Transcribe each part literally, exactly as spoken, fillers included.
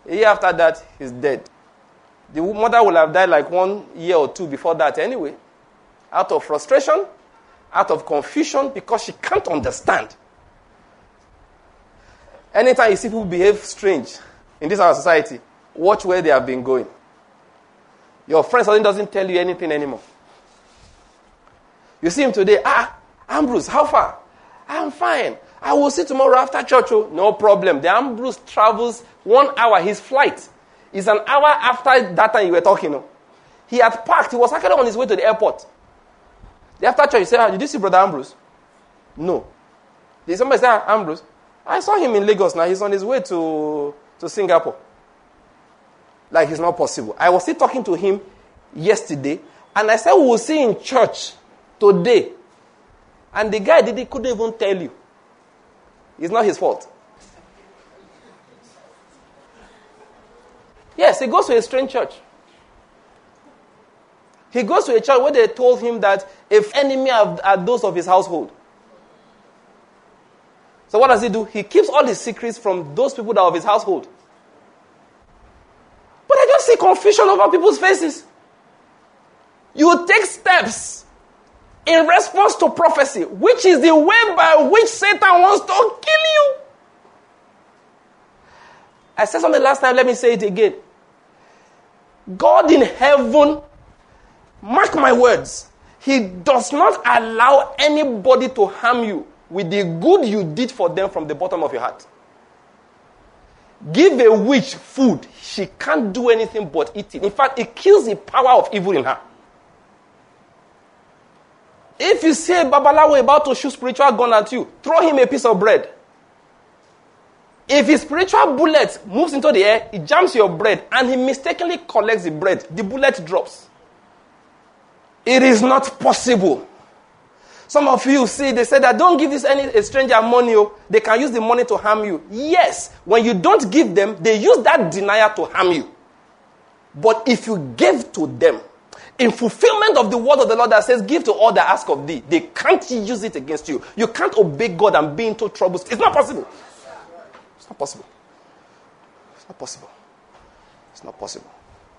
A year after that, he's dead. The mother will have died like one year or two before that anyway. Out of frustration, out of confusion, because she can't understand. Anytime you see people behave strange in this our society, watch where they have been going. Your friend suddenly doesn't tell you anything anymore. You see him today, ah, Ambrose, how far? I'm fine. I will see tomorrow after church. Oh, no problem. The Ambrose travels one hour. His flight is an hour after that time you were talking. Oh. He had parked. He was actually on his way to the airport. The after church, he said, ah, did you see Brother Ambrose? No. Did somebody say, ah, Ambrose? I saw him in Lagos now. He's on his way to, to Singapore. Like it's not possible. I was still talking to him yesterday, and I said, we will see in church today. And the guy didn't, couldn't even tell you. It's not his fault. Yes, he goes to a strange church. He goes to a church where they told him that if enemy are, are those of his household. So what does he do? He keeps all his secrets from those people that are of his household. But I just see confusion over people's faces. You take steps in response to prophecy, which is the way by which Satan wants to kill you. I said something last time, let me say it again. God in heaven, mark my words, he does not allow anybody to harm you with the good you did for them from the bottom of your heart. Give a witch food, she can't do anything but eat it. In fact, it kills the power of evil in her. If you see a babalawo about to shoot spiritual gun at you, throw him a piece of bread. If his spiritual bullet moves into the air, it jams your bread, and he mistakenly collects the bread, the bullet drops. It is not possible. Some of you see, they say that don't give this any a stranger money. Oh, they can use the money to harm you. Yes, when you don't give them, they use that denial to harm you. But if you give to them, in fulfillment of the word of the Lord that says, give to all that ask of thee, they can't use it against you. You can't obey God and be into troubles. It's not possible. It's not possible. It's not possible. It's not possible.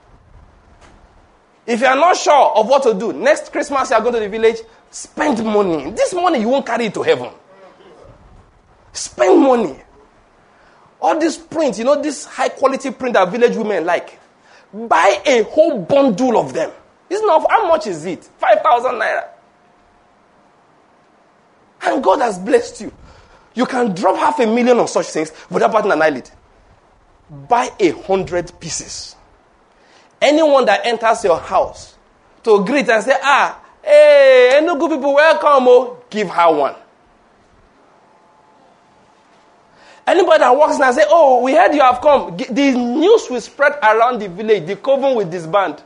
If you are not sure of what to do, next Christmas you are going to the village, spend money. This money you won't carry it to heaven. Spend money. All this print, you know, this high quality print that village women like. Buy a whole bundle of them. It's not, how much is it? five thousand naira. And God has blessed you. You can drop half a million on such things without batting an eyelid. Buy a hundred pieces. Anyone that enters your house to greet and say, ah, hey, Enugu people, welcome, oh, give her one. Anybody that walks in and say, oh, we heard you have come. The news will spread around the village. The coven will disband.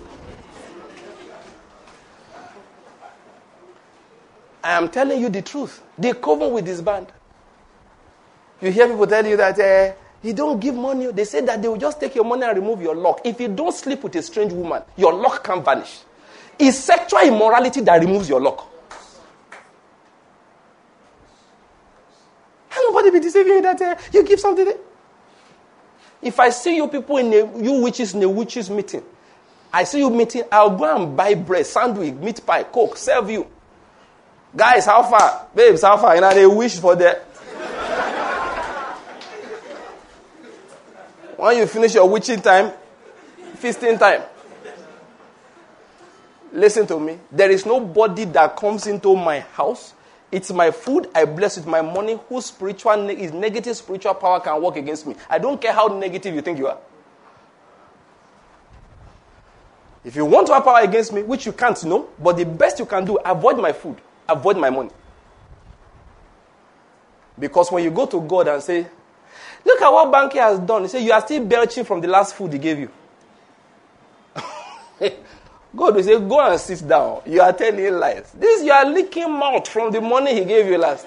I am telling you the truth. The coven will disband. You hear people tell you that uh, you don't give money. They say that they will just take your money and remove your lock. If you don't sleep with a strange woman, your lock can vanish. It's sexual immorality that removes your lock. And nobody be deceiving you that uh, you give something. If I see you people in a, you witches in a witches meeting, I see you meeting, I'll go and buy bread, sandwich, meat pie, coke, serve you. Guys, how far? Babes, how far? You know, they wish for that. When you finish your witching time, feasting time. Listen to me. There is nobody that comes into my house. It's my food. I bless with my money. Whose spiritual ne- is negative spiritual power can work against me. I don't care how negative you think you are. If you want to have power against me, which you can't know, but the best you can do, avoid my food. Avoid my money. Because when you go to God and say, look at what Banky has done. He said, you are still belching from the last food he gave you. God will say, go and sit down. You are telling lies. This, you are licking mouth from the money he gave you last.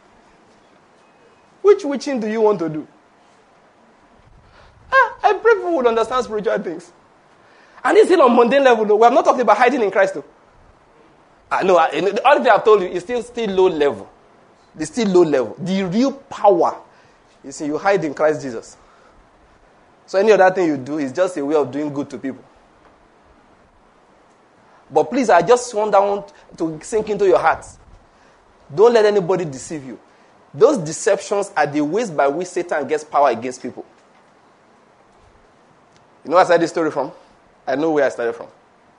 Which witching do you want to do? Ah, I pray people would understand spiritual things. And it's still on mundane level, though. We have not talked about hiding in Christ, though. Ah, no, I, the only thing I've told you is still, still low level. It's still low level. The real power is in you hide in Christ Jesus. So any other thing you do is just a way of doing good to people. But please, I just want that one to sink into your heart. Don't let anybody deceive you. Those deceptions are the ways by which Satan gets power against people. You know where I started this story from? I know where I started from.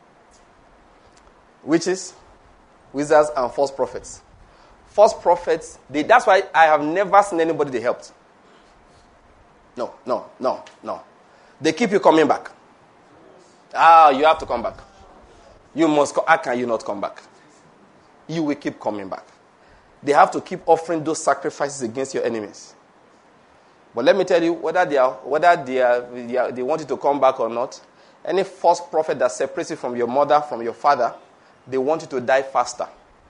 Witches, wizards, and false prophets. False prophets, they, that's why I have never seen anybody they helped. No, no, no, no. They keep you coming back. Ah, you have to come back. You must come. How can you not come back? You will keep coming back. They have to keep offering those sacrifices against your enemies. But let me tell you, whether they are, whether they are, they, are, they want you to come back or not, any false prophet that separates you from your mother, from your father, they want you to die faster.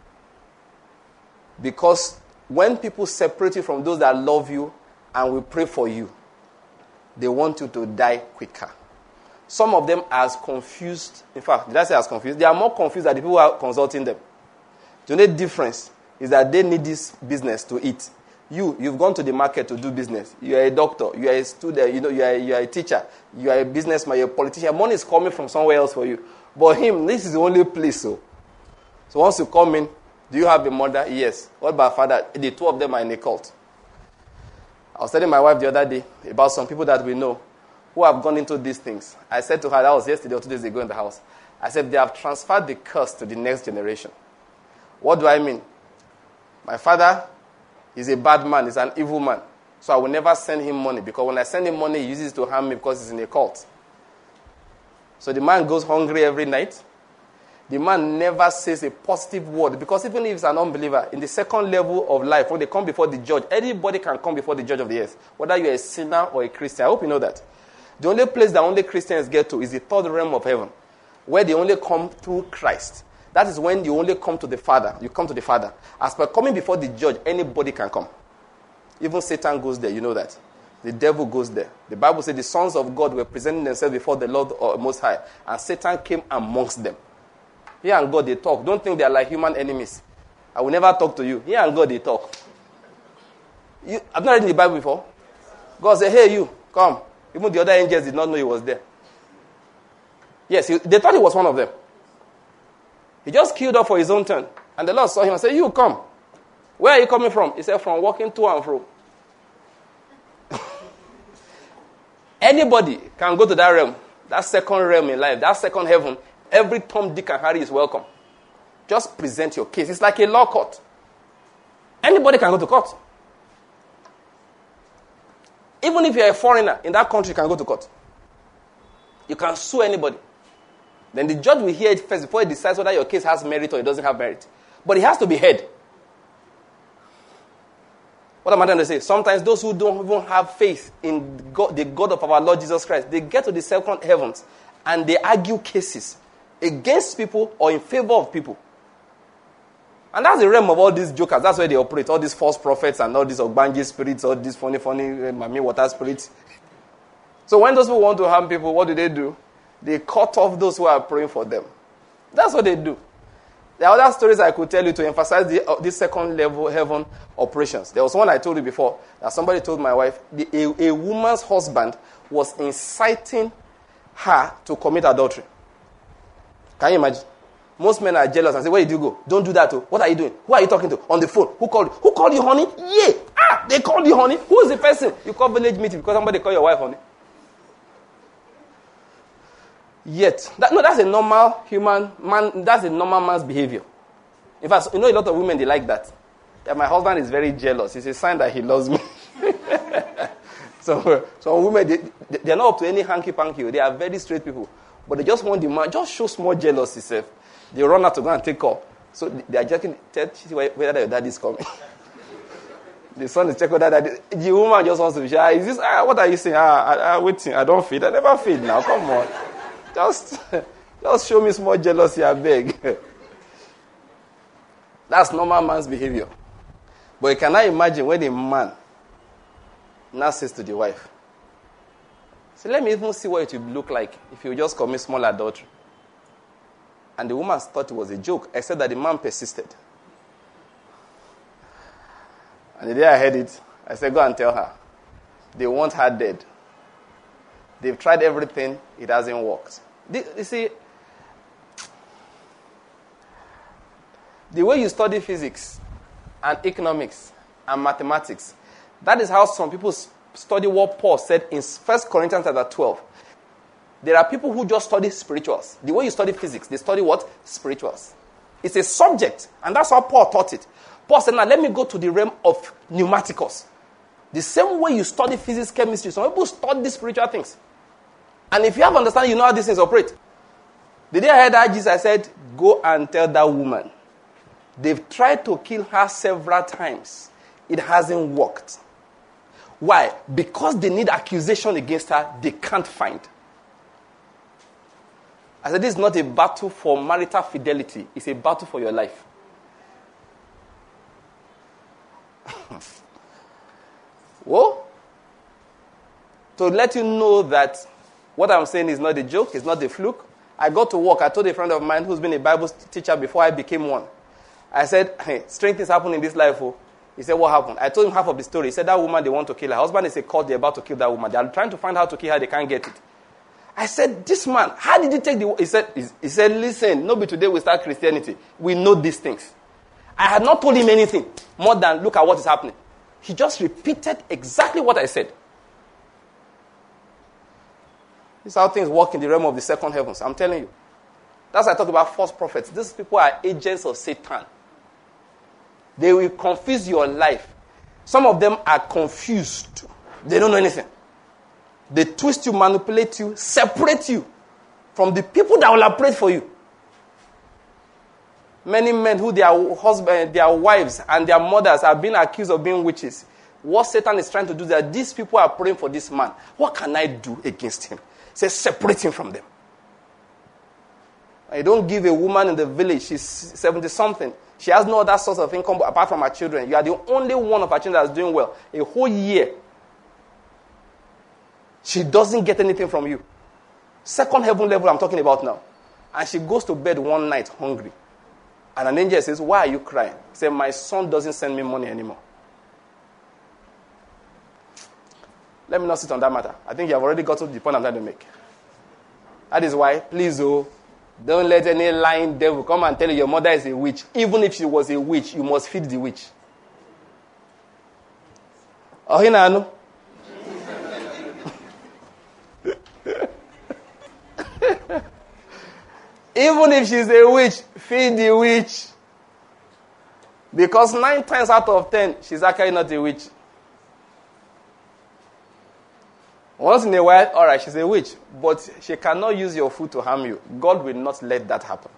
Because when people separate you from those that love you and will pray for you, they want you to die quicker. Some of them are as confused. In fact, did I say as confused? They are more confused than the people who are consulting them. The only difference is that they need this business to eat. You, you've gone to the market to do business. You are a doctor. You are a student. You know, you are, you are a teacher. You are a businessman. You are a politician. Money is coming from somewhere else for you. But him, this is the only place. So, so once you come in, do you have a mother? Yes. What about father? The two of them are in a cult. I was telling my wife the other day about some people that we know who have gone into these things. I said to her, that was yesterday or two days ago in the house. I said, they have transferred the curse to the next generation. What do I mean? My father is a bad man. He's an evil man. So I will never send him money, because when I send him money, he uses it to harm me because he's in a cult. So the man goes hungry every night. The man never says a positive word, because even if he's an unbeliever, in the second level of life, when they come before the judge, anybody can come before the judge of the earth, whether you're a sinner or a Christian. I hope you know that. The only place that only Christians get to is the third realm of heaven, where they only come through Christ. That is when you only come to the Father. You come to the Father. As per coming before the judge, anybody can come. Even Satan goes there, you know that. The devil goes there. The Bible says the sons of God were presenting themselves before the Lord Most High, and Satan came amongst them. Here and God, they talk. Don't think they are like human enemies. I will never talk to you. Here and God, they talk. You, I've not read the Bible before. God said, hey, you, come. Even the other angels did not know he was there. Yes, he, they thought he was one of them. He just queued up for his own turn. And the Lord saw him and said, you come. Where are you coming from? He said, from walking to and fro. Anybody can go to that realm, that second realm in life, that second heaven. Every Tom, Dick, and Harry is welcome. Just present your case. It's like a law court. Anybody can go to court. Even if you're a foreigner in that country, you can go to court. You can sue anybody. Then the judge will hear it first before he decides whether your case has merit or it doesn't have merit. But it has to be heard. What am I trying to say? Sometimes those who don't even have faith in God, the God of our Lord Jesus Christ, they get to the second heavens and they argue cases against people or in favor of people. And that's the realm of all these jokers. That's where they operate. All these false prophets and all these Ogbanji spirits, all these funny, funny uh, Mami water spirits. So when those people want to harm people, what do they do? They cut off those who are praying for them. That's what they do. There are other stories I could tell you to emphasize the, uh, this second level heaven operations. There was one I told you before that somebody told my wife, the, a, a woman's husband was inciting her to commit adultery. Can you imagine? Most men are jealous and say, where did you go? Don't do that. Too. What are you doing? Who are you talking to? On the phone. Who called you? Who called you, honey? Yeah. Ah, they called you, honey. Who is the person? You call village meeting because somebody called your wife, honey. Yet, that, no, that's a normal human man. That's a normal man's behavior. In fact, you know, a lot of women, they like that. That my husband is very jealous. It's a sign that he loves me. so, so women, they, they're not up to any hanky-panky. They are very straight people. But they just want the man, just show small jealousy, self. They run out to go and take off. So they are checking whether your daddy is coming. The son is checking whether daddy. The woman just wants to be sure. Is this, ah, what are you saying? Ah, I, I, waiting. I don't feed. I never feed now. Come on. Just, just show me small jealousy, I beg. That's normal man's behavior. But you cannot imagine when a man now says to the wife, so let me even see what it will look like if you just commit small adultery. And the woman thought it was a joke, except that the man persisted. And the day I heard it, I said, go and tell her. They want her dead. They've tried everything. It hasn't worked. You see, the way you study physics and economics and mathematics, that is how some people study what Paul said in First Corinthians chapter twelve. There are people who just study spirituals. The way you study physics, they study what? Spirituals. It's a subject, and that's how Paul taught it. Paul said, now let me go to the realm of pneumaticos. The same way you study physics, chemistry, some people study spiritual things. And if you have understanding, you know how these things operate. The day I heard that Jesus said, go and tell that woman. They've tried to kill her several times. It hasn't worked. Why? Because they need accusation against her they can't find. I said, this is not a battle for marital fidelity. It's a battle for your life. Well, to let you know that what I'm saying is not a joke, it's not a fluke. I got to work. I told a friend of mine who's been a Bible teacher before I became one. I said, hey, strange things happen in this life. Oh. He said, what happened? I told him half of the story. He said, that woman, they want to kill her. Her husband is a cult, they're about to kill that woman. They're trying to find how to kill her, they can't get it. I said, this man, how did he take the... He said, he said, listen, nobody today will start Christianity. We know these things. I had not told him anything more than look at what is happening. He just repeated exactly what I said. This is how things work in the realm of the second heavens. I'm telling you. That's why I talk about false prophets. These people are agents of Satan. They will confuse your life. Some of them are confused. They don't know anything. They twist you, manipulate you, separate you from the people that will operate for you. Many men who their husbands, their wives, and their mothers are being accused of being witches. What Satan is trying to do is that these people are praying for this man. What can I do against him? Say, separate him from them. You don't give a woman in the village, she's seventy-something. She has no other source of income apart from her children. You are the only one of her children that's doing well. A whole year. She doesn't get anything from you. Second heaven level I'm talking about now. And she goes to bed one night hungry. And an angel says, why are you crying? He said, my son doesn't send me money anymore. Let me not sit on that matter. I think you have already got to the point I'm trying to make. That is why, please, oh, don't let any lying devil come and tell you your mother is a witch. Even if she was a witch, you must feed the witch. Oh, you know. Even if she's a witch, feed the witch. Because nine times out of ten, she's actually not a witch. Once in a while, all right, she's a witch. But she cannot use your food to harm you. God will not let that happen.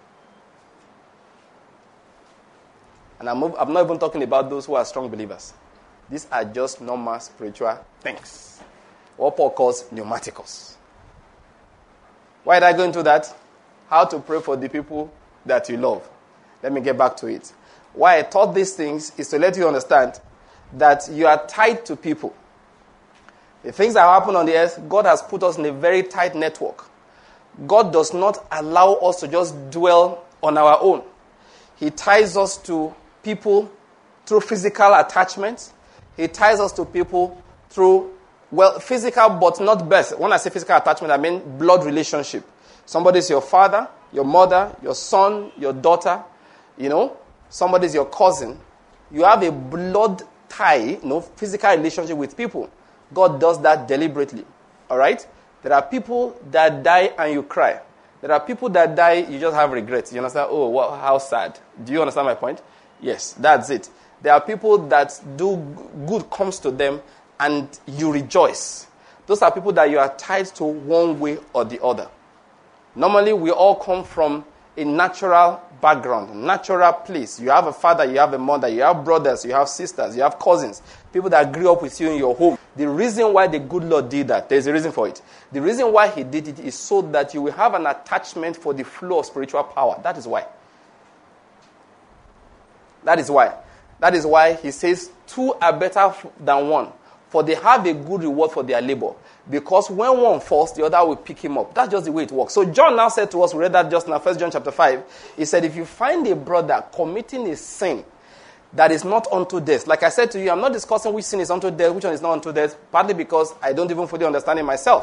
And I'm, I'm not even talking about those who are strong believers. These are just normal spiritual things. What Paul calls pneumaticos. Why did I go into that? How to pray for the people that you love. Let me get back to it. Why I taught these things is to let you understand that you are tied to people. The things that happen on the earth, God has put us in a very tight network. God does not allow us to just dwell on our own. He ties us to people through physical attachments. He ties us to people through, well, physical but not birth. When I say physical attachment, I mean blood relationship. Somebody's your father, your mother, your son, your daughter, you know. Somebody's your cousin. You have a blood tie, you know, physical relationship with people. God does that deliberately. All right? There are people that die and you cry. There are people that die, you just have regrets. You understand? Oh, what, how sad. Do you understand my point? Yes, that's it. There are people that do good comes to them and you rejoice. Those are people that you are tied to one way or the other. Normally, we all come from a natural background, natural place. You have a father, you have a mother, you have brothers, you have sisters, you have cousins, people that grew up with you in your home. The reason why the good Lord did that, there's a reason for it. The reason why he did it is so that you will have an attachment for the flow of spiritual power. That is why. That is why. That is why he says, two are better than one, for they have a good reward for their labor. Because when one falls, the other will pick him up. That's just the way it works. So John now said to us, we read that just now, First John chapter five. He said, if you find a brother committing a sin that is not unto death. Like I said to you, I'm not discussing which sin is unto death, which one is not unto death, partly because I don't even fully understand it myself.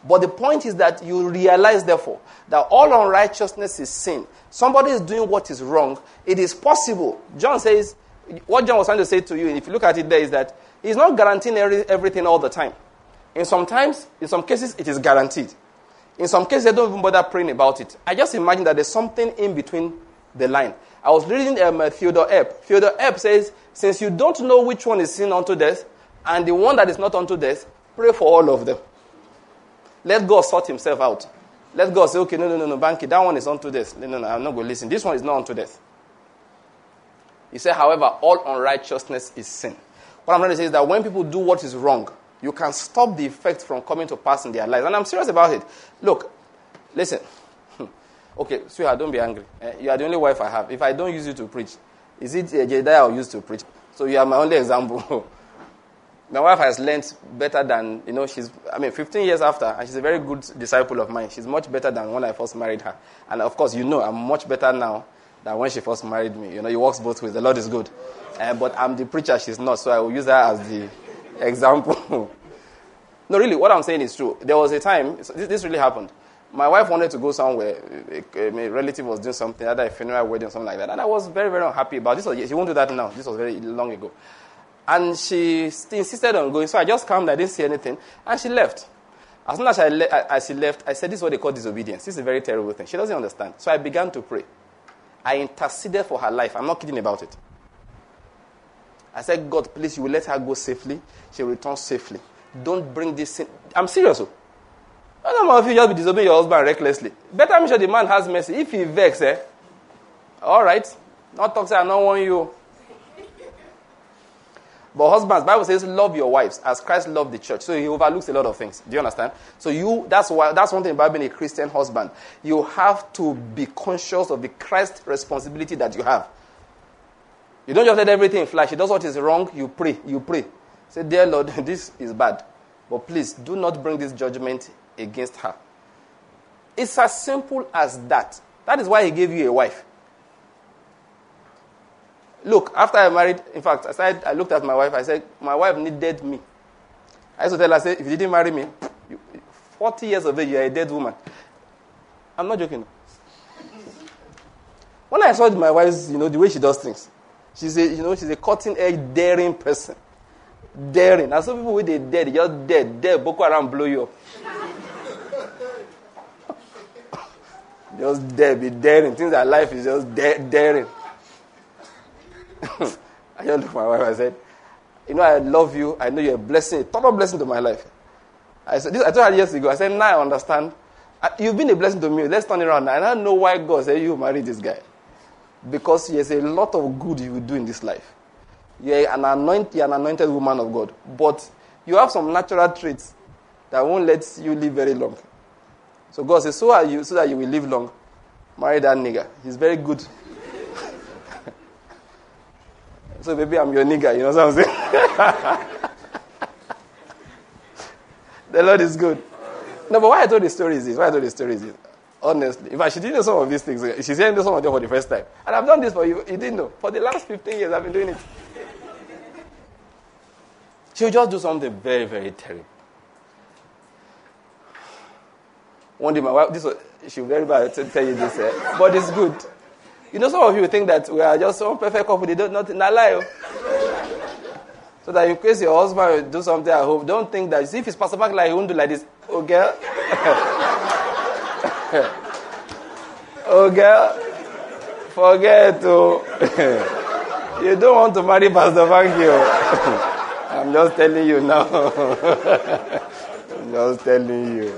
But the point is that you realize, therefore, that all unrighteousness is sin. Somebody is doing what is wrong. It is possible. John says, what John was trying to say to you, and if you look at it there, is that he's not guaranteeing every, everything all the time. In some times, in some cases, it is guaranteed. In some cases, they don't even bother praying about it. I just imagine that there's something in between the line. I was reading um, uh, Theodore Epp. Theodore Epp says, since you don't know which one is sin unto death, and the one that is not unto death, pray for all of them. Let God sort himself out. Let God say, okay, no, no, no, no, Banky, that one is unto death. No, no, no, I'm not going to listen. This one is not unto death. He said, however, all unrighteousness is sin. What I'm trying to say is that when people do what is wrong, you can stop the effect from coming to pass in their lives. And I'm serious about it. Look, listen. Okay, sweetheart, don't be angry. Uh, you are the only wife I have. If I don't use you to preach, is it uh, Jedediah I'll use to preach? So you are my only example. My wife has learned better than, you know, she's, I mean, fifteen years after, and she's a very good disciple of mine. She's much better than when I first married her. And of course, you know, I'm much better now than when she first married me. You know, it works both ways. The Lord is good. Uh, but I'm the preacher, she's not, so I will use her as the example. No, really, what I'm saying is true. There was a time, this, this really happened. My wife wanted to go somewhere. A, a relative was doing something, either a funeral, wedding, something like that. And I was very, very unhappy about this. Was, she won't do that now. This was very long ago. And she st- insisted on going. So I just calmed. I didn't see anything. And she left. As soon as, I le- as she left, I said, this is what they call disobedience. This is a very terrible thing. She doesn't understand. So I began to pray. I interceded for her life. I'm not kidding about it. I said, God, please, you will let her go safely. She will return safely. Don't bring this sin. I'm serious. I don't know if you just be disobeying your husband recklessly. Better make sure the man has mercy. If he vex, eh? All right. Not talk say I don't want you. But husbands, Bible says, love your wives as Christ loved the church. So he overlooks a lot of things. Do you understand? So you, that's why, that's one thing about being a Christian husband. You have to be conscious of the Christ responsibility that you have. You don't just let everything fly. She does what is wrong, you pray, you pray. Say, dear Lord, this is bad. But please, do not bring this judgment against her. It's as simple as that. That is why he gave you a wife. Look, after I married, in fact, I said, I looked at my wife, I said, my wife needed me. I used to tell her, I said, if you didn't marry me, you, forty years of age, you're a dead woman. I'm not joking. When I saw my wife's, you know, the way she does things, she's a, you know, she's a cutting-edge, daring person. Daring. And some people with they dead, they just dead, dead, Boko Haram blow you up. Just dead, be daring. Things that life is just da- daring. I just looked at my wife, I said, you know, I love you. I know you're a blessing, a total blessing to my life. I said, this, I told her years ago, I said, now I understand. You've been a blessing to me. Let's turn it around. And I don't know why God said you marry this guy. Because there's a lot of good you will do in this life. You're an, anoint, you're an anointed woman of God. But you have some natural traits that won't let you live very long. So God says, so are you, so that you will live long. Marry that nigga. He's very good. So maybe I'm your nigga, you know what I'm saying? The Lord is good. No, but why I told the story is this. Why I told the story is this. Honestly. In fact, she didn't know some of these things. She's hearing some of them for the first time. And I've done this for you. You didn't know. For the last fifteen years, I've been doing it. She'll just do something very, very terrible. One day, my wife, this was, she'll very bad to tell you this, eh? But it's good. You know, some of you think that we are just some perfect couple. They don't nothing. Not lie. So that in case your husband will do something at home, don't think that. See, if it's Pastor Mark, like he won't do like this. Oh, girl. Oh, girl. Forget to. You don't want to marry Pastor Mark. I'm just telling you now. I'm just telling you.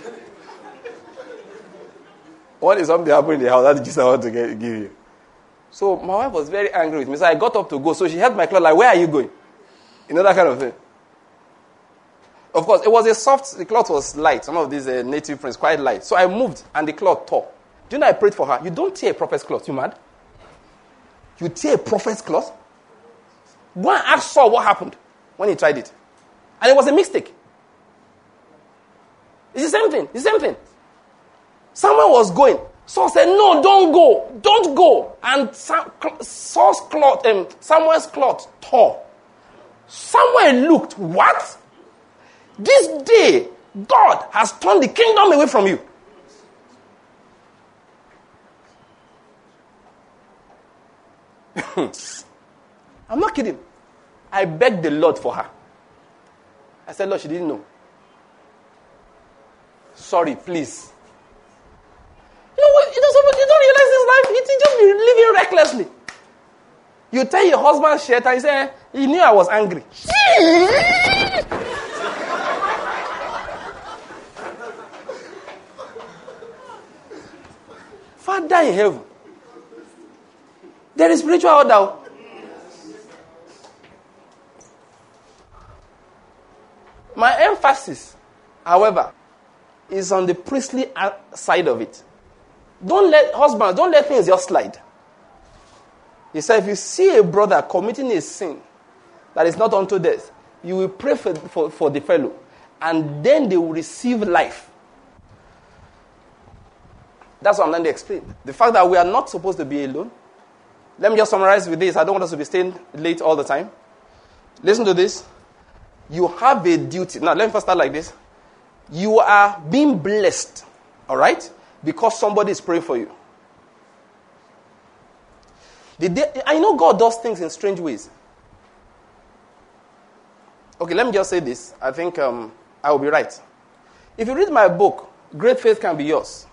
What is something happened in the house? That's the gist I want to get, give you. So my wife was very angry with me. So I got up to go. So she held my cloth like, where are you going? You know, that kind of thing. Of course, it was a soft, the cloth was light. Some of these uh, native prints, quite light. So I moved and the cloth tore. Do you know I prayed for her? You don't tear a prophet's cloth. You mad? You tear a prophet's cloth? Go and ask Saul what happened when he tried it. And it was a mistake. It's the same thing. It's the same thing. Someone was going. Saul said, no, don't go. Don't go. And Saul's cloth, um, Samuel's cloth tore. Samuel looked, what? This day, God has turned the kingdom away from you. I'm not kidding. I begged the Lord for her. I said, Lord, she didn't know. Sorry, please. You know what? You don't, you don't realize this life. You just be living recklessly. You tell your husband shit and you say, he knew I was angry. Father in heaven. There is spiritual order. My emphasis, however, is on the priestly side of it. Don't let, husbands, don't let things just slide. He said, if you see a brother committing a sin that is not unto death, you will pray for, for, for the fellow, and then they will receive life. That's what I'm trying to explain. The fact that we are not supposed to be alone. Let me just summarize with this. I don't want us to be staying late all the time. Listen to this. You have a duty. Now, let me first start like this. You are being blessed, all right, because somebody is praying for you. The day, I know God does things in strange ways. Okay, let me just say this. I think um, I will be right. If you read my book, Great Faith Can Be Yours,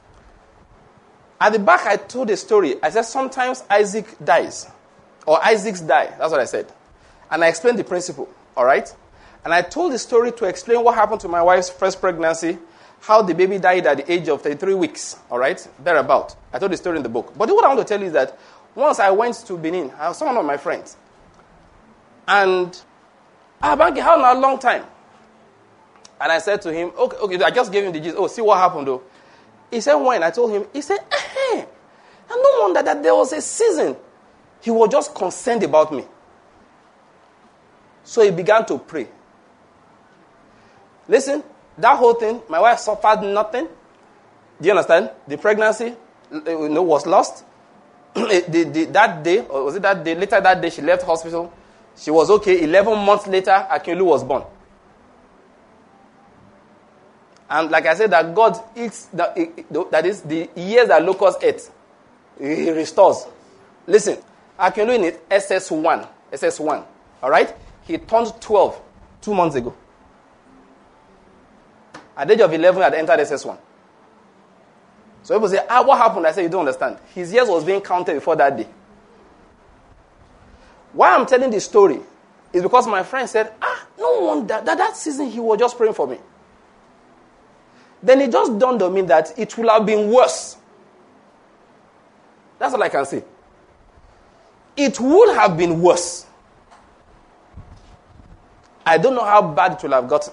at the back I told a story. I said sometimes Isaac dies, or Isaacs die. That's what I said. And I explained the principle, all right? And I told the story to explain what happened to my wife's first pregnancy, how the baby died at the age of thirty-three weeks, all right? Thereabout. I told the story in the book. But what I want to tell you is that once I went to Benin, I saw one of my friends. And I had been out a long time. And I said to him, okay, okay, I just gave him the gist. Oh, see what happened though. He said when? I told him, he said, eh, and no wonder that there was a season. He was just concerned about me. So he began to pray. Listen, that whole thing, my wife suffered nothing. Do you understand? The pregnancy you know, was lost. the, the, that day, or was it that day? Later that day, she left hospital. She was okay. Eleven months later, Akinlu was born. And like I said, that God eats, the, that is, the years that locusts ate, He restores. Listen, Akinlu in S S one, S S one, all right? He turned twelve two months ago. At the age of eleven, he had entered S S one. So people say, ah, what happened? I say, you don't understand. His years was being counted before that day. Why I'm telling this story is because my friend said, ah, no wonder that that season he was just praying for me. Then it just dawned on me that it would have been worse. That's all I can say. It would have been worse. I don't know how bad it would have gotten.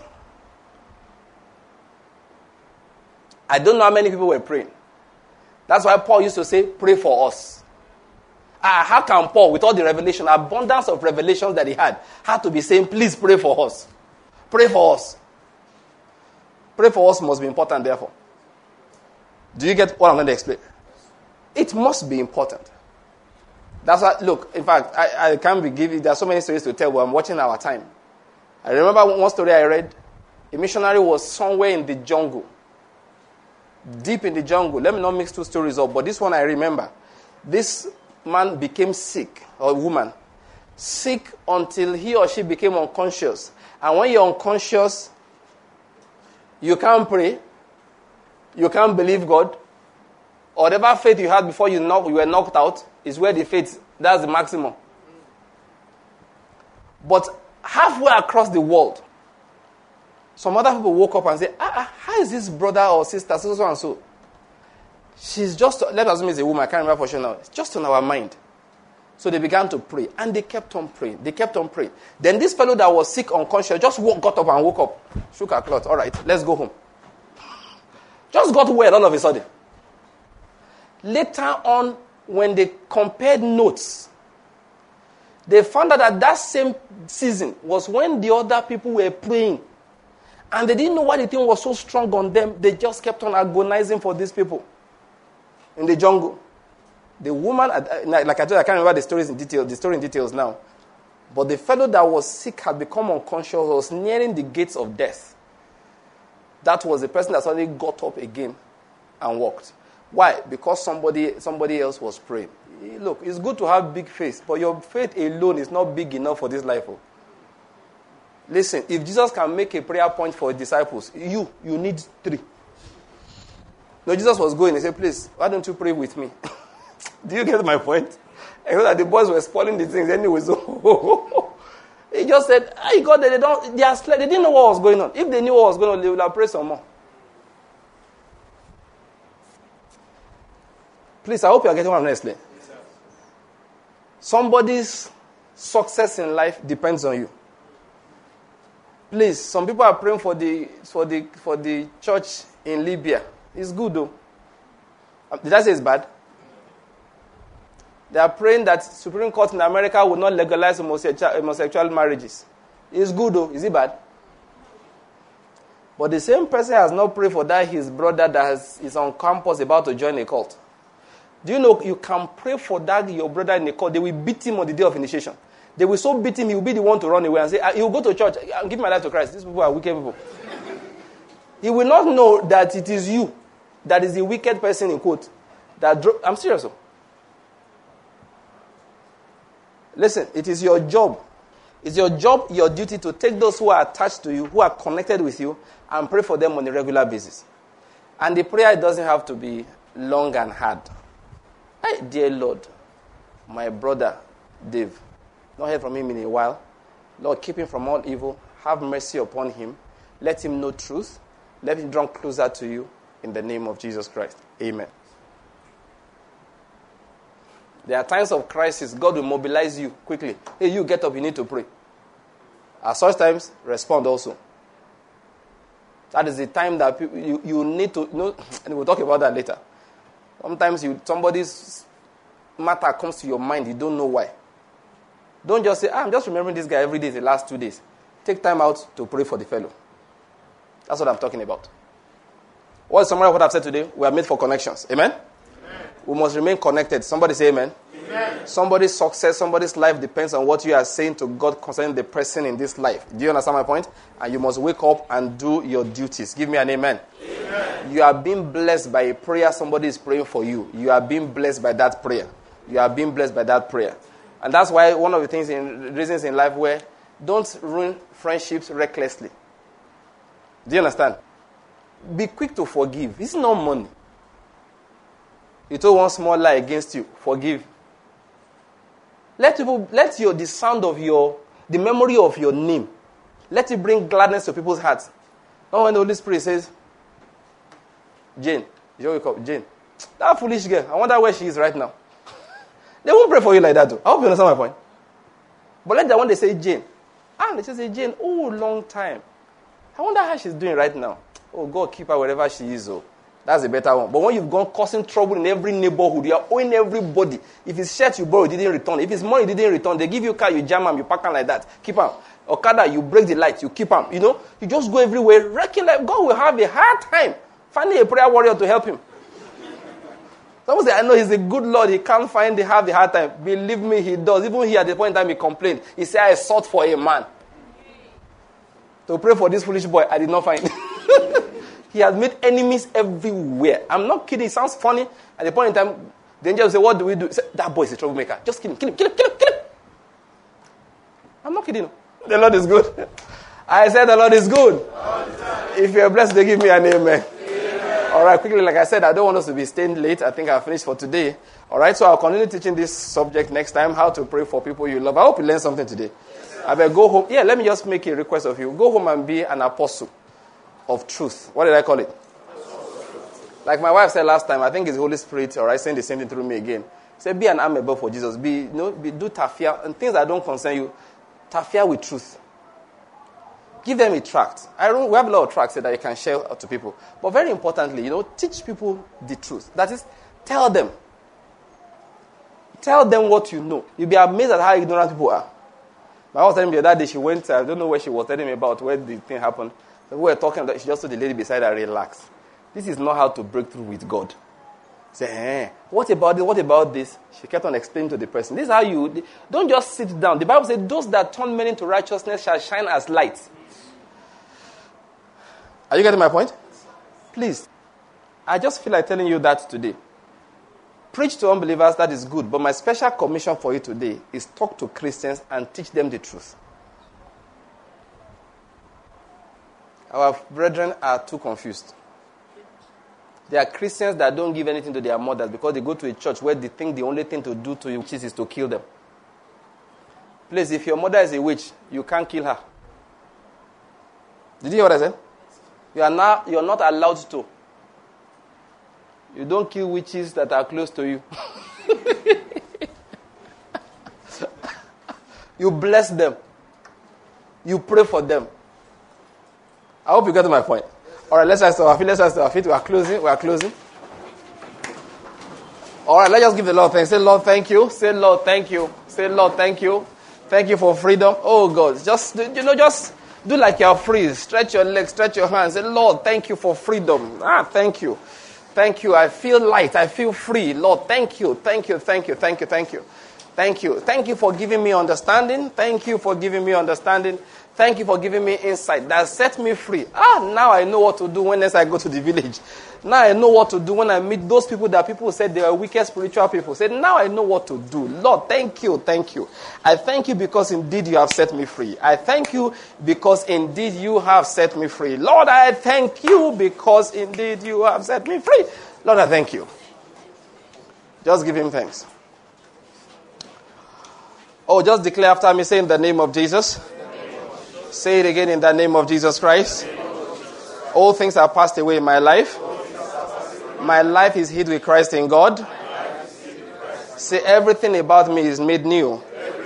I don't know how many people were praying. That's why Paul used to say, pray for us. Ah, how can Paul, with all the revelation, abundance of revelations that he had, had to be saying, please pray for us. Pray for us. Pray for us must be important, therefore. Do you get what I'm going to explain? It must be important. That's why, look, in fact, I, I can't be giving, there are so many stories to tell, but I'm watching our time. I remember one story I read. A missionary was somewhere in the jungle. Deep in the jungle. Let me not mix two stories up, but this one I remember. This man became sick, or woman, sick until he or she became unconscious. And when you're unconscious, you can't pray, you can't believe God. Whatever faith you had before you, knock, you were knocked out is where the faith, that's the maximum. But halfway across the world, some other people woke up and said, ah, ah, how is this brother or sister, so, so and so? She's just, let us assume it's a woman, I can't remember for sure now. It's just on our mind. So they began to pray, and they kept on praying. They kept on praying. Then this fellow that was sick, unconscious, just woke, got up and woke up. Shook her cloth. All right, let's go home. Just got well all of a sudden. Later on, when they compared notes, they found out that that same season was when the other people were praying. And they didn't know why the thing was so strong on them. They just kept on agonizing for these people in the jungle. The woman, like I told you, I can't remember the stories in detail, the story in details now. But the fellow that was sick had become unconscious, was nearing the gates of death. that was the person that suddenly got up again and walked. Why? Because somebody somebody else was praying. Look, it's good to have big faith, but your faith alone is not big enough for this life. Oh. Listen, if Jesus can make a prayer point for his disciples, you, you need three. No, Jesus was going. He said, please, why don't you pray with me? Do you get my point? I know that the boys were spoiling the things anyway. So he just said, hey, God, they, don't, they, are, they didn't know what was going on. If they knew what was going on, they would have prayed some more. Please, I hope you are getting what I'm going to explain. Yes, somebody's success in life depends on you. Please, some people are praying for the for the for the church in Libya. It's good though. Did I say it's bad? They are praying that Supreme Court in America will not legalize homosexual, homosexual marriages. It's good though. Is it bad? But the same person has not prayed for that his brother that has, is on campus about to join a cult. Do you know you can pray for that your brother in a cult? They will beat him on the day of initiation. They will so beat him, he will be the one to run away and say, he will go to church and give my life to Christ. These people are wicked people. He will not know that it is you that is the wicked person in quote. That dro- I'm serious. Oh. Listen, it is your job. It's your job, your duty to take those who are attached to you, who are connected with you, and pray for them on a regular basis. And the prayer doesn't have to be long and hard. Hey, dear Lord, my brother, Dave, not heard from him in a while. Lord, keep him from all evil. Have mercy upon him. Let him know truth. Let him draw closer to you in the name of Jesus Christ. Amen. There are times of crisis. God will mobilize you quickly. Hey, you get up, you need to pray. At such times, respond also. That is the time that people, you, you need to, you know, and we'll talk about that later. Sometimes you, somebody's matter comes to your mind, you don't know why. Don't just say, ah, I'm just remembering this guy every day the last two days. Take time out to pray for the fellow. That's what I'm talking about. What is summary of what I've said today? We are made for connections. Amen? Amen. We must remain connected. Somebody say amen. Amen. Somebody's success, somebody's life depends on what you are saying to God concerning the person in this life. Do you understand my point? And you must wake up and do your duties. Give me an amen. Amen. You are being blessed by a prayer somebody is praying for you. You are being blessed by that prayer. You are being blessed by that prayer. And that's why one of the things in reasons in life where don't ruin friendships recklessly. Do you understand? Be quick to forgive. It's not money. You told one small lie against you. Forgive. Let people, let your the sound of your, the memory of your name, let it bring gladness to people's hearts. Not when the Holy Spirit says, Jane, you wake up, Jane. That foolish girl, I wonder where she is right now. They won't pray for you like that too. I hope you understand my point. But let them when they say Jane. Ah, they just say Jane, oh, long time. I wonder how she's doing right now. Oh, God, keep her wherever she is. Oh, that's a better one. But when you've gone causing trouble in every neighborhood, you are owing everybody. If it's shirt you borrow, you didn't return. If it's money you didn't return, they give you a car, you jam them, you park them like that. Keep them. Okada, you break the light, you keep them. You know, you just go everywhere, wrecking life. God will have a hard time finding a prayer warrior to help him. Someone say, I know he's a good Lord. He can't find the have the hard time. Believe me, he does. Even he at the point in time he complained. He said, I sought for a man to pray for this foolish boy. I did not find. He has made enemies everywhere. I'm not kidding. It sounds funny. At the point in time, the angel will say, what do we do? Say, that boy is a troublemaker. Just kill him, kill him, kill him, kill him, kill him. I'm not kidding. The Lord is good. I said the Lord is good. If you're blessed, they give me an amen. All right, quickly, like I said, I don't want us to be staying late. I think I've finished for today. All right, so I'll continue teaching this subject next time, how to pray for people you love. I hope you learned something today. Yes, I better go home. Yeah, let me just make a request of you. Go home and be an apostle of truth. What did I call it? Like my wife said last time, I think it's the Holy Spirit, all right, saying the same thing through me again. Say, be an amebo for Jesus. Be, you know, be, do tafia, and things that don't concern you, tafia with truth. Give them a tract. I don't, we have a lot of tracts that you can share to people. But very importantly, you know, teach people the truth. That is, tell them. Tell them what you know. You'll be amazed at how ignorant people are. My wife was telling me the other day, she went, I don't know where she was telling me about where the thing happened. So we were talking about, she just told the lady beside her, relax. This is not how to break through with God. Say, eh, what about this? What about this? She kept on explaining to the person. This is how you, don't just sit down. The Bible says, those that turn men into righteousness shall shine as lights. Are you getting my point? Please. I just feel like telling you that today. Preach to unbelievers, that is good. But my special commission for you today is talk to Christians and teach them the truth. Our brethren are too confused. There are Christians that don't give anything to their mothers because they go to a church where they think the only thing to do to you is to kill them. Please, if your mother is a witch, you can't kill her. Did you hear what I said? You are not, you are not allowed to. You don't kill witches that are close to you. You bless them. You pray for them. I hope you get to my point. All right, let's rise to our feet. Let's rise to our feet. We are closing. We are closing. All right, let's just give the Lord thanks. Say, Lord, thank you. Say, Lord, thank you. Say, Lord, thank you. Thank you for freedom. Oh, God. Just, you know, just do like you're free. Stretch your legs, stretch your hands. Say, Lord, thank you for freedom. Ah, thank you. Thank you. I feel light. I feel free. Lord, thank you. Thank you. Thank you. Thank you. Thank you. Thank you. Thank you for giving me understanding. Thank you for giving me understanding. Thank you for giving me insight that set me free. Ah, now I know what to do when I go to the village. Now I know what to do when I meet those people that people said they were wicked spiritual people. Said, now I know what to do. Lord, thank you, thank you. I thank you because indeed you have set me free. I thank you because indeed you have set me free. Lord, I thank you because indeed you have set me free. Lord, I thank you. Just give him thanks. Oh, just declare after me, say in the name of Jesus. Say it again, in the name of Jesus Christ. All things are passed away in my life. My life is hid with Christ in God. Say everything about me is made new.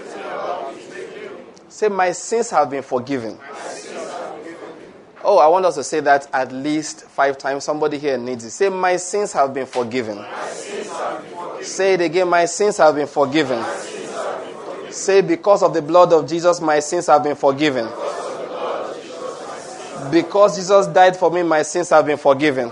Say my sins have been forgiven. Oh, I want us to say that at least five times. Somebody here needs it. Say my sins have been forgiven. Say it again, my sins have been forgiven. Say because of the blood of Jesus, my sins have been forgiven. Because Jesus died for me, my sins have been forgiven.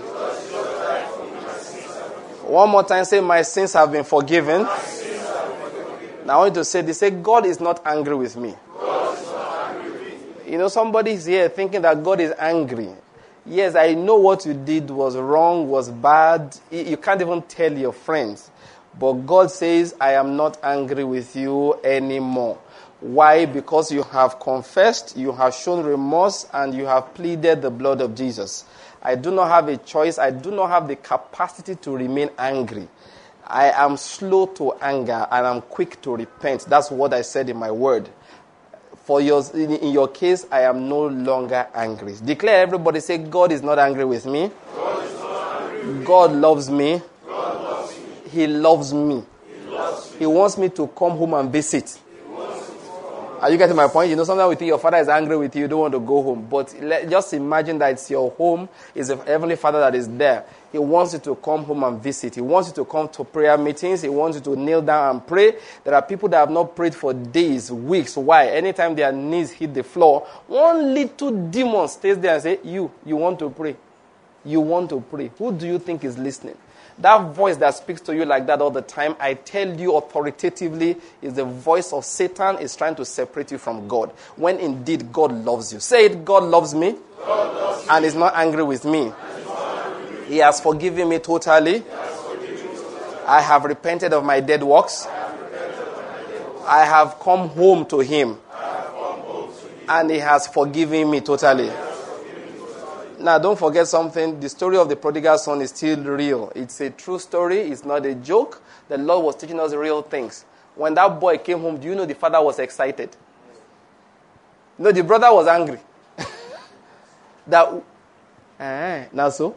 One more time, say, my sins have been forgiven. Now I want you to say this. Say, God is not angry with me. You know, somebody is here thinking that God is angry. Yes, I know what you did was wrong, was bad. You can't even tell your friends. But God says, I am not angry with you anymore. Why? Because you have confessed, you have shown remorse, and you have pleaded the blood of Jesus. I do not have a choice. I do not have the capacity to remain angry. I am slow to anger, and I'm quick to repent. That's what I said in my word. For yours, in, in your case, I am no longer angry. Declare, everybody, say, God is not angry with me. God is not angry with God loves me. God loves me. He loves me. He loves me. He wants me to come home and visit. Are you getting my point? You know, sometimes we think your father is angry with you, you don't want to go home. But let, just imagine that it's your home, it's a heavenly father that is there. He wants you to come home and visit. He wants you to come to prayer meetings. He wants you to kneel down and pray. There are people that have not prayed for days, weeks. Why? Anytime their knees hit the floor, one little demon stays there and says, you, you want to pray. You want to pray. Who do you think is listening? That voice that speaks to you like that all the time, I tell you authoritatively, is the voice of Satan is trying to separate you from God. When indeed God loves you. Say it, God loves me, God loves me. And is not angry with me. He has forgiven me totally. I have repented of my dead works. I have come home to him. And he has forgiven me totally. Now, don't forget something. The story of the prodigal son is still real. It's a true story. It's not a joke. The Lord was teaching us real things. When that boy came home, do you know the father was excited? No, the brother was angry. that, eh, now so?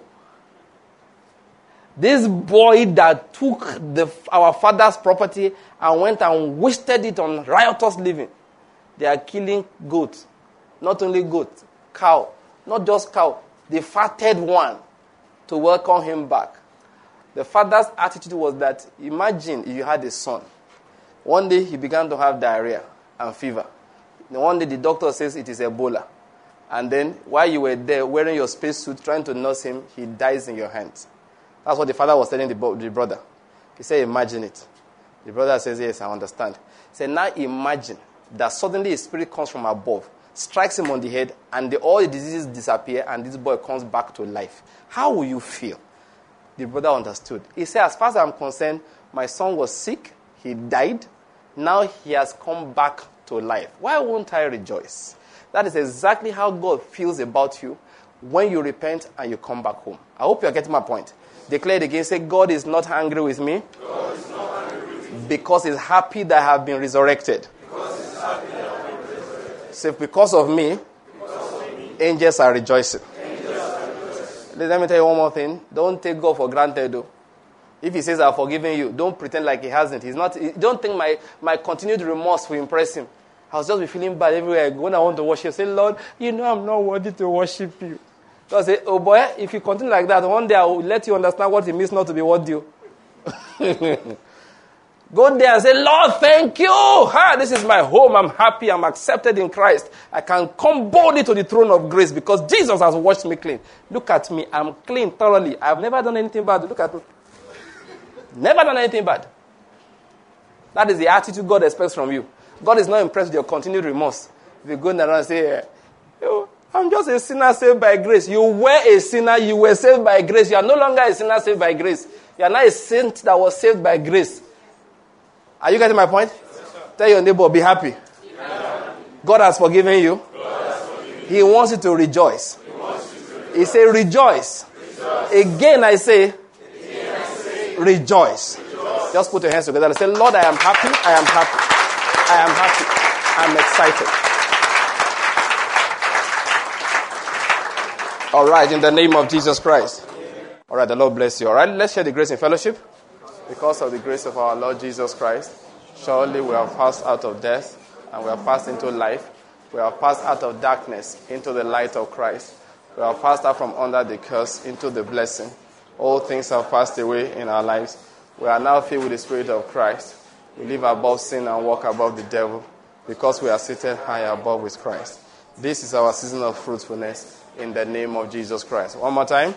This boy that took the, our father's property and went and wasted it on riotous living. They are killing goats. Not only goat, cow. Not just cow. The fatted one to welcome him back. The father's attitude was that, imagine if you had a son. One day he began to have diarrhea and fever. One day the doctor says it is Ebola. And then while you were there wearing your spacesuit trying to nurse him, he dies in your hands. That's what the father was telling the, bo- the brother. He said, imagine it. The brother says, yes, I understand. He said, now imagine that suddenly a spirit comes from above, strikes him on the head, and the, all the diseases disappear, and this boy comes back to life. How will you feel? The brother understood. He said, as far as I'm concerned, my son was sick, he died, now he has come back to life. Why won't I rejoice? That is exactly how God feels about you when you repent and you come back home. I hope you're getting my point. Declare it again. Say, God is not angry with me, God is not angry with me because he's happy that I have been resurrected. because he's happy that I have been resurrected. Say, because of me, Because of me, angels are rejoicing. angels are rejoicing. Let me tell you one more thing. Don't take God for granted, though. If he says, I've forgiven you, don't pretend like he hasn't. He's not. Don't think my, my continued remorse will impress him. I'll just be feeling bad everywhere I go. When I want to worship, say, Lord, you know I'm not worthy to worship you. So I say, oh boy, if you continue like that, one day I will let you understand what it means not to be worthy. Go there and say, Lord, thank you. Ha, this is my home. I'm happy. I'm accepted in Christ. I can come boldly to the throne of grace because Jesus has washed me clean. Look at me. I'm clean thoroughly. I've never done anything bad. Look at me. Never done anything bad. That is the attitude God expects from you. God is not impressed with your continued remorse. If you go around and say, oh, I'm just a sinner saved by grace. You were a sinner. You were saved by grace. You are no longer a sinner saved by grace. You are now a saint that was saved by grace. Are you getting my point? Yes, tell your neighbor, be happy. Yeah. God has forgiven you. God has forgiven He wants you to rejoice. He wants you to rejoice. He said, rejoice. Rejoice. Again, I say, Again, I say, rejoice. rejoice. Just put your hands together and say, Lord, I am happy. I am happy. I am happy. I'm excited. All right, in the name of Jesus Christ. All right, the Lord bless you. All right, let's share the grace in fellowship. Because of the grace of our Lord Jesus Christ, surely we have passed out of death and we have passed into life. We have passed out of darkness into the light of Christ. We have passed out from under the curse into the blessing. All things have passed away in our lives. We are now filled with the Spirit of Christ. We live above sin and walk above the devil because we are seated high above with Christ. This is our season of fruitfulness in the name of Jesus Christ. One more time.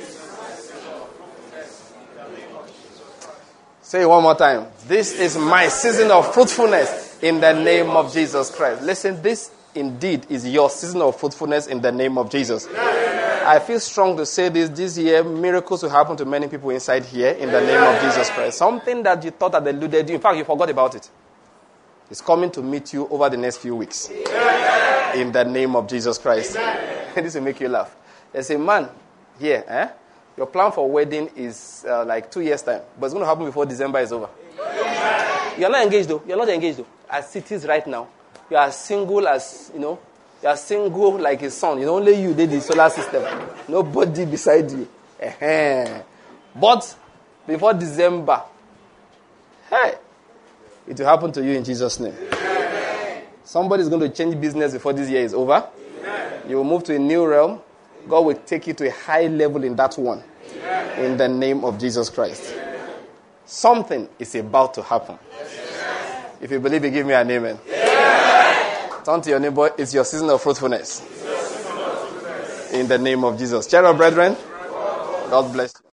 Say it one more time. This is my season of fruitfulness in the name of Jesus Christ. Listen, this indeed is your season of fruitfulness in the name of Jesus. I feel strong to say this. This year, miracles will happen to many people inside here in the name of Jesus Christ. Something that you thought had eluded you. In fact, you forgot about it. It's coming to meet you over the next few weeks. In the name of Jesus Christ. This will make you laugh. There's a man here, eh? Your plan for wedding is uh, like two years' time. But it's going to happen before December is over. You're not engaged though. You're not engaged though. As it is right now. You are single as, you know. You are single like a son. You know, only you did the solar system. Nobody beside you. Uh-huh. But before December, hey, it will happen to you in Jesus' name. Somebody is going to change business before this year is over. You will move to a new realm. God will take you to a high level in that one. Amen. In the name of Jesus Christ. Amen. Something is about to happen. Yes. If you believe it, give me an amen. Yes. Turn to your neighbor. It's your season of fruitfulness. Season of fruitfulness. In the name of Jesus. Children, brethren, God bless you.